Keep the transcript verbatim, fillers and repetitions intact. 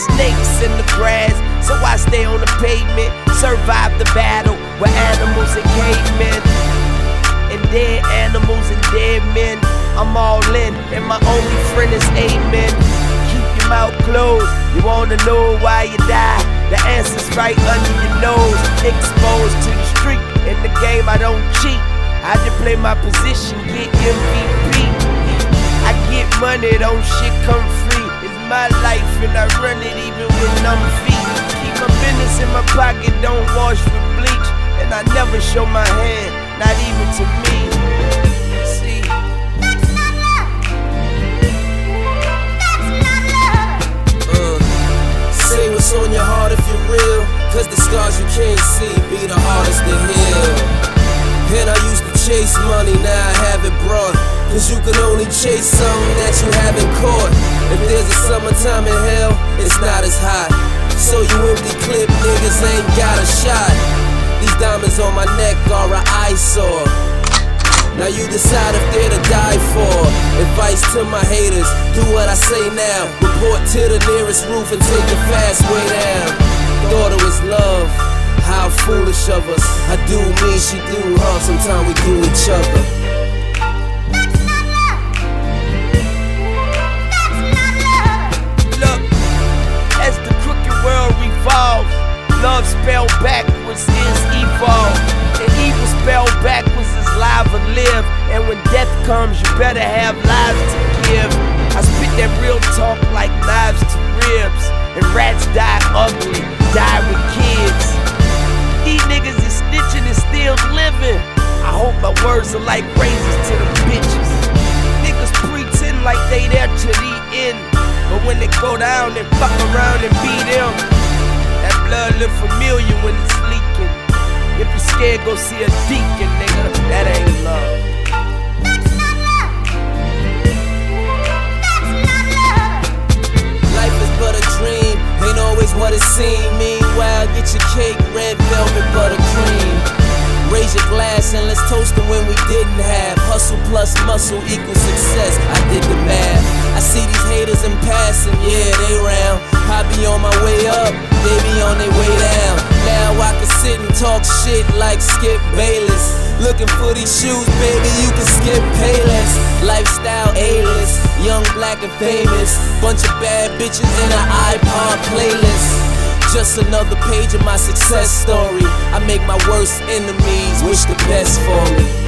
snakes in the grass, so I stay on the pavement. Survive the battle with animals and cavemen, and dead animals and dead men. I'm all in, and my only friend is amen. Keep your mouth closed, you wanna know why you die? The answer's right under your nose. Exposed to the street, in the game I don't cheat. I just play my position, get M V P. I get money, don't shit come free. It's my life and I run it even with numb feet. Keep my business in my pocket, don't wash with bleach. And I never show my hand, not even to me. See, that's not love. That's not love. Uh, say what's on your heart if you're real, cause the scars you can't see be the hardest to heal. And I used to chase money, now I have it brought. Cause you can only chase something that you haven't caught. If there's a summertime in hell, it's not as hot. So you empty clip niggas ain't got a shot. These diamonds on my neck are an eyesore. Now you decide if they're to die for. Advice to my haters, do what I say now. Report to the nearest roof and take the fast way down. Thought it was love, how foolish of us. I do me, she do her, sometimes we do each other. That's not love. That's not love. look, as the crooked world revolves, love spelled backwards is evolve, and evil spelled backwards is live or live. And when death comes, you better have lives to give. I spit that real talk like knives to ribs, and rats die ugly, die with kids. These niggas is snitching and still living. I hope my words are like razors to them bitches. Niggas pretend like they there to the end, but when they go down, they fuck around and beat them. That blood look familiar when it's leaking. If you're scared, go see a deacon, nigga. That ain't love. That's not love. That's not love. Life is but a dream, ain't always what it seems. Meanwhile, get your cake, red velvet, buttercream. Raise your glass and let's toast them when we didn't have. Hustle plus muscle equals success, I did the math. I see these haters in passing, yeah, they round. I be on my way up, they be on their way down. Now I can sit and talk shit like Skip Bayless. Looking for these shoes, baby, you can skip Payless. Lifestyle A-list, young, black and famous. Bunch of bad bitches in an iPod playlist. Just another page of my success story. I make my worst enemies wish the best for me.